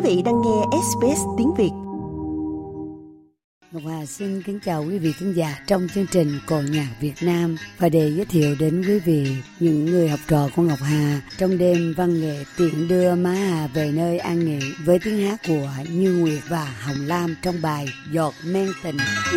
vị đang nghe SBS tiếng Việt. Ngọc Hà xin kính chào quý vị khán giả trong chương trình Cò Nhạc Việt Nam và để giới thiệu đến quý vị những người học trò của Ngọc Hà trong đêm văn nghệ tiễn đưa má Hà về nơi an nghỉ với tiếng hát của Như Nguyệt và Hồng Lam trong bài Giọt Men Tình.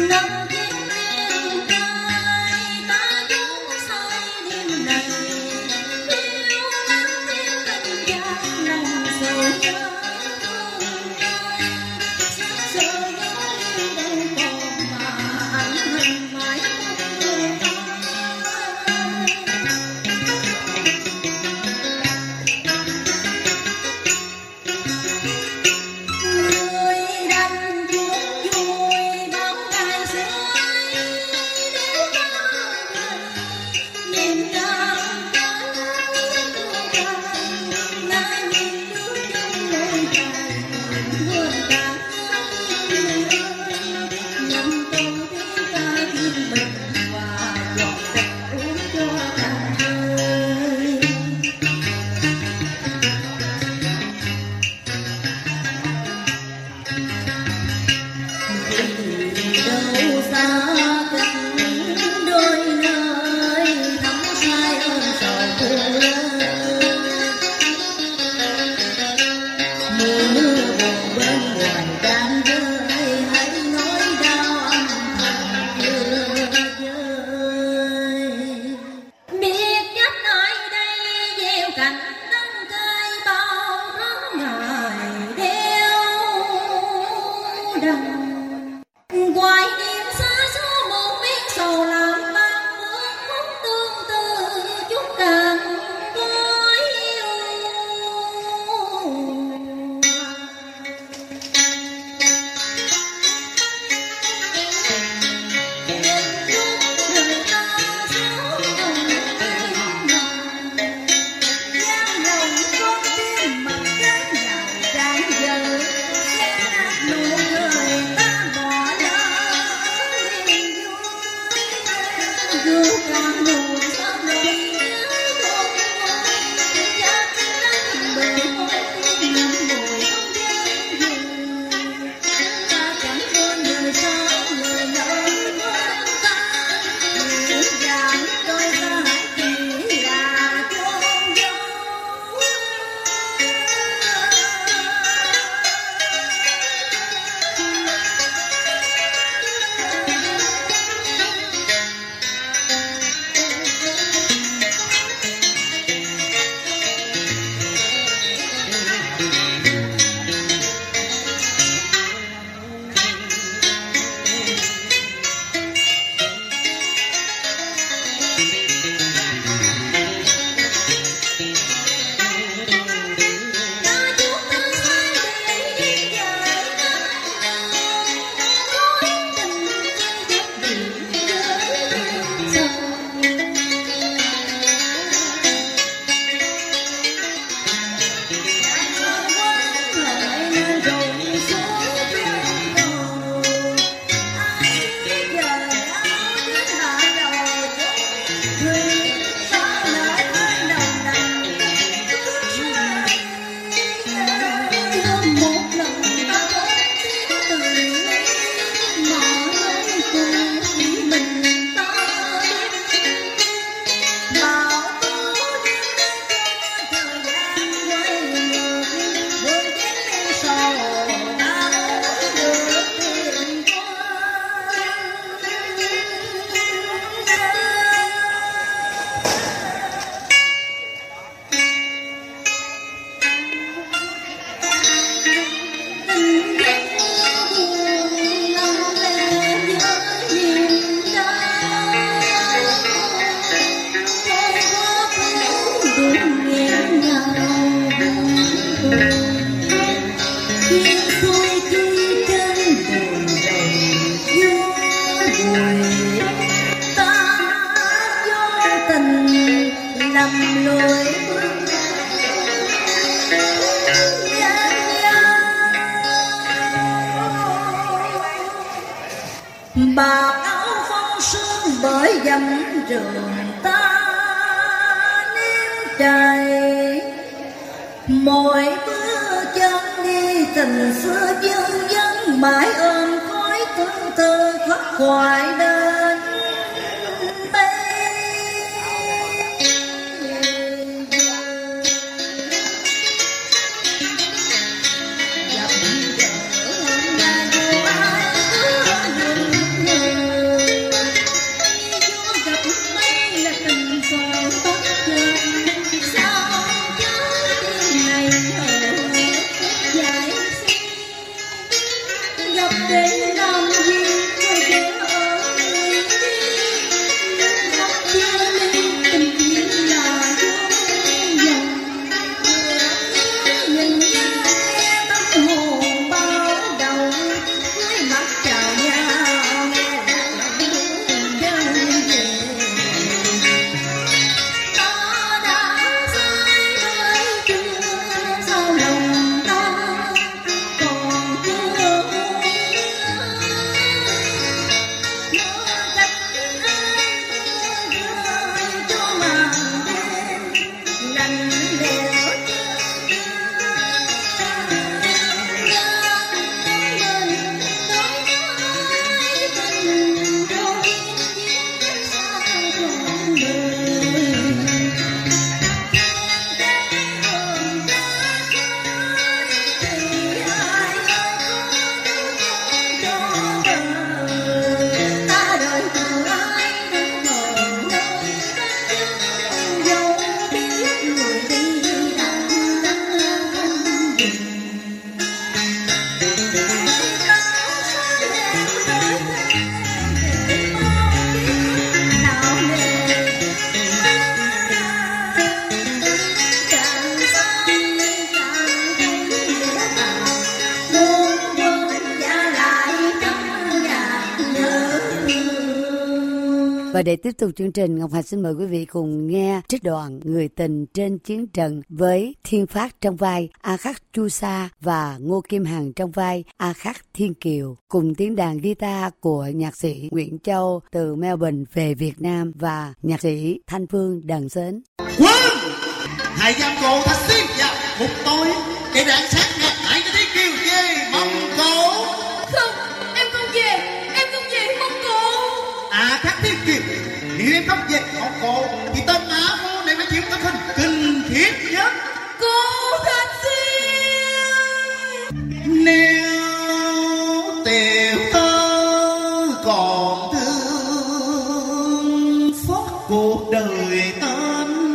Bạc áo phong sương bởi dầm trường ta nếm chảy, mỗi bước chân đi tình xưa dân dân mãi ôm khói tương tư thoát hoài đến Và để tiếp tục chương trình, Ngọc Hà xin mời quý vị cùng nghe trích đoạn Người tình trên chiến trận với Thiên Phát trong vai A Khắc Chu Sa và Ngô Kim Hằng trong vai A Khắc Thiên Kiều, cùng tiếng đàn guitar của nhạc sĩ Nguyễn Châu từ Melbourne về Việt Nam và nhạc sĩ Thanh Phương đàn sến. Quân! Hãy giam cổ thật xuyên vào một tối để rạng sáng ngập hãy cho Thiên Kiều về Mông Cổ. Không, em không về Mông Cổ. À Khắc Thiên Kiều, nếu em không về Mông Cổ thì tên Á Vô này phải chịu tấm hình kinh khiếp nhất. Cô thật xuyên. Nếu tiểu tơ còn thương xót cuộc đời tên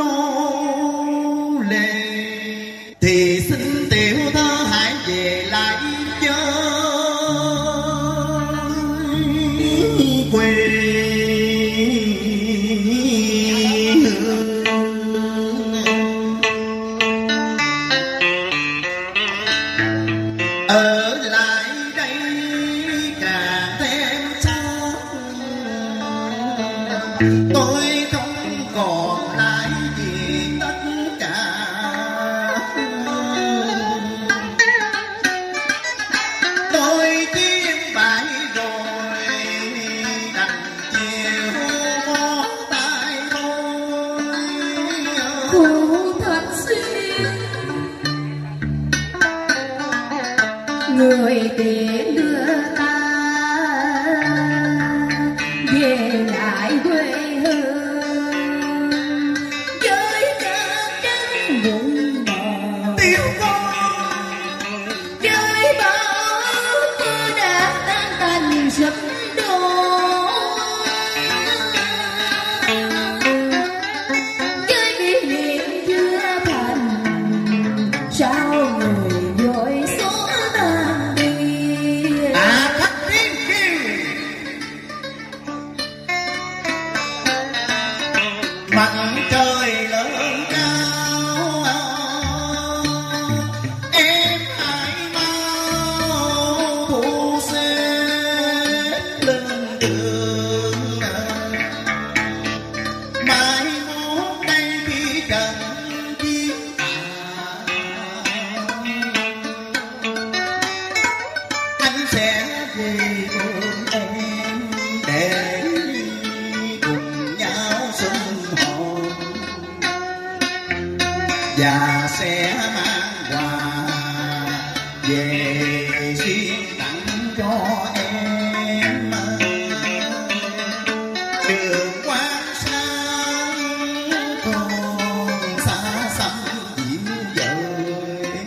nô lệ thì xin tiểu thơ hãy về lại chơi quê hương. Ở lại đây càng thêm xa, tôi không còn lại gì tất cả. Tôi chiếm bại rồi đành chịu bó tay thôi. Cô thật xuyên. Người tiễn đưa ta về lại quê hương với cát trắng bụng bò Tiêu con với bão mưa đã tan tành sụp đổ với kỷ niệm chưa thành sao người vội số tan đi. à Khắc Thiên Kiều, mặt trời lớn cao em hãy mau thu xếp về riêng tặng cho em. Đường quang sang còn xa xăm dịu dời,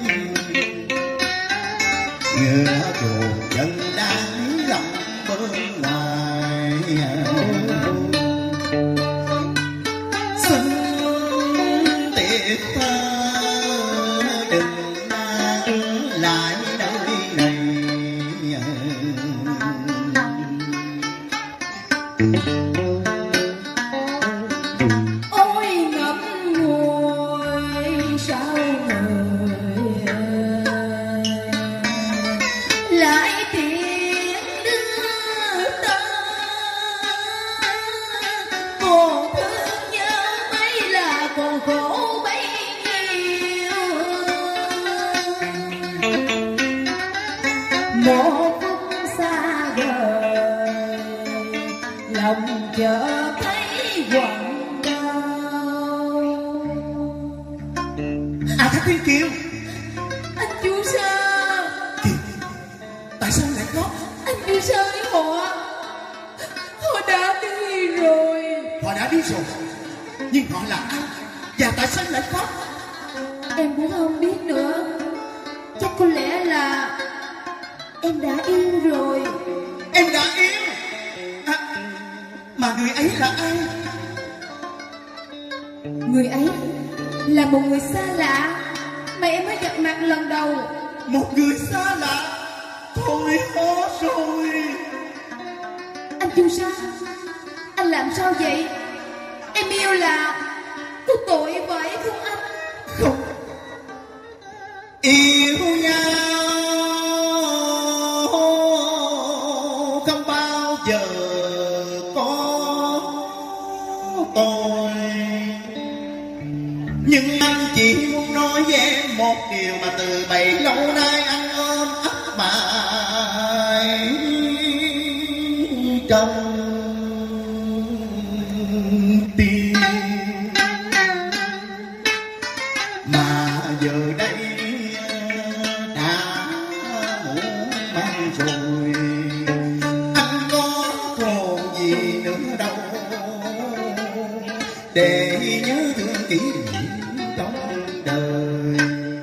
ngựa chuột chân đang lòng bên ngoài. Xin tiệc thơ đừng mang lại đời này. Ôi ngậm ngùi sao người lại tiếng đưa ta, còn thương nhau mấy là còn khổ bấy nhiêu. Một phút xa vời lòng chợt thấy quặn đau. À Thác Thiên Kiều, Anh chú Sa, tại sao lại khóc? anh chú Sa với họ đã đi rồi. Họ đã đi rồi, nhưng họ là ai và tại sao lại khóc? Em cũng không biết nữa. Chắc có lẽ là em đã yêu rồi. Em đã yêu à, mà người ấy là ai? Người ấy là một người xa lạ mà em mới gặp mặt lần đầu. Một người xa lạ? Thôi khó rồi. Anh chú Sa, anh làm sao vậy? Em yêu là có tội vậy không anh? Không, yêu nhau không bao giờ có tội. Nhưng anh chỉ muốn nói với em một điều mà từ bấy lâu nay anh ôm ấp mãi trong tim. Mà giờ đây đã muộn màng rồi, anh có còn gì nữa đâu để nhớ thương kỷ niệm trong đời.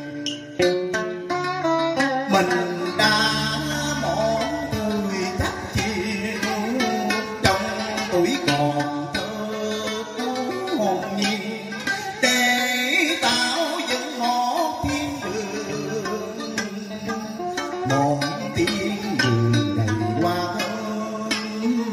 Mình đã mỏi người thắt chiều trong tuổi còn thơ hồn nhiên, để tạo dựng một thiên đường, một thiên đường đầy hoa hương.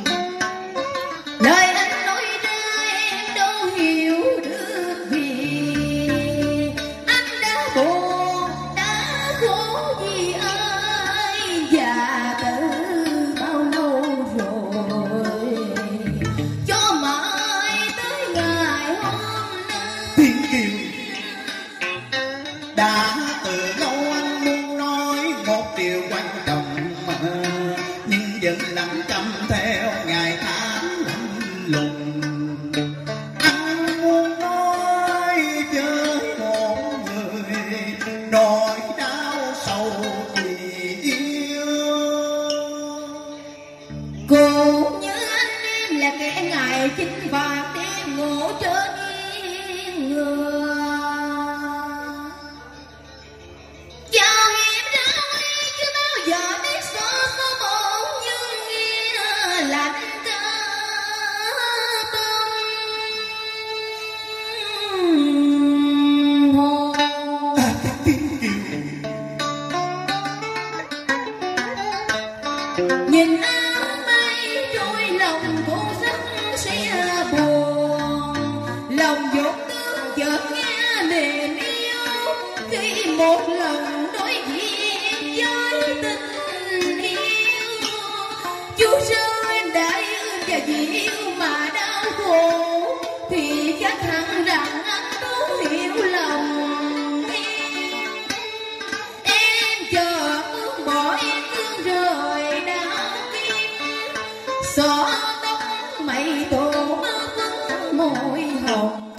Lời anh nói ra em đâu hiểu được vì anh đã buồn đã khổ vì ai, và từ bao lâu rồi cho mãi tới ngày hôm nay. Thiên Kiều, đã từ lâu anh muốn nói một điều quan trọng mà, nhưng vẫn lặng câm theo ngày tháng lạnh lùng. Anh muốn nói với một người nỗi đau sầu gì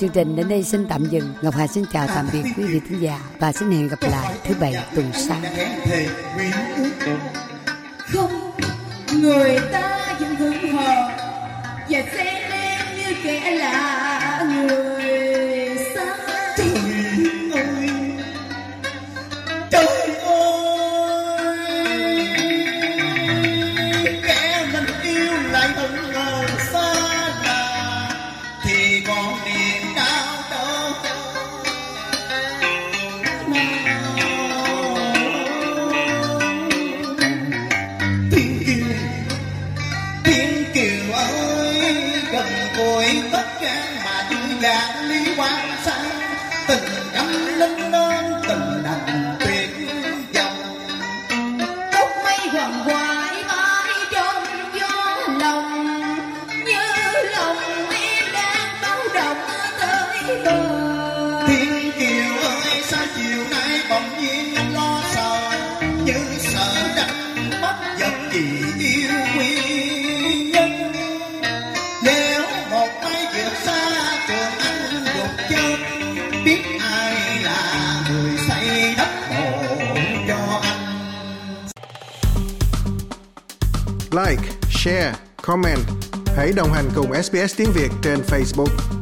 chương trình đến đây xin tạm dừng. Ngọc Hà xin chào tạm biệt quý vị thính giả và xin hẹn gặp lại thứ Bảy tuần sau. Không, người ta vẫn hững hờ và xem em như kẻ lạ người xa. Trời ơi, kẻ mình yêu lại hững hờ xa lạ thì còn niềm đau đớn. Tiếng kiều ơi, gần cội tất cả mà dư dàng lý quan sang, tình âm linh lên tình đành tuyệt vọng. Tóc mây hoàng hoài mãi trong gió lòng, như lòng em đang báo động tới bờ. Thiên kiều ơi, sao chiều nay bỗng nhiên lo sợ, như sợ đánh mất vật gì yêu quý nhân. Nếu một mai vượt xa trường anh gục chân, biết ai là người xây đất mộ cho anh. Like, share, comment. Hãy đồng hành cùng SBS tiếng Việt trên Facebook.